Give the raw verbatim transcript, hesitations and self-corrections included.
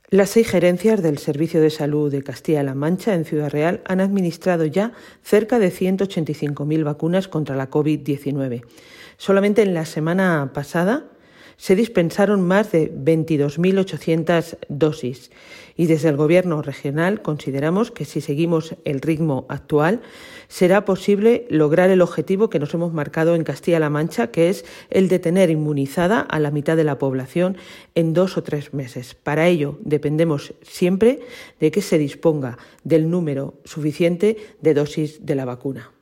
Las seis gerencias del Servicio de Salud de Castilla-La Mancha en Ciudad Real han administrado ya cerca de ciento ochenta y cinco mil vacunas contra la COVID diecinueve. Solamente en la semana pasada se dispensaron más de veintidós mil ochocientas dosis y desde el Gobierno regional consideramos que si seguimos el ritmo actual será posible lograr el objetivo que nos hemos marcado en Castilla-La Mancha, que es el de tener inmunizada a la mitad de la población en dos o tres meses. Para ello dependemos siempre de que se disponga del número suficiente de dosis de la vacuna.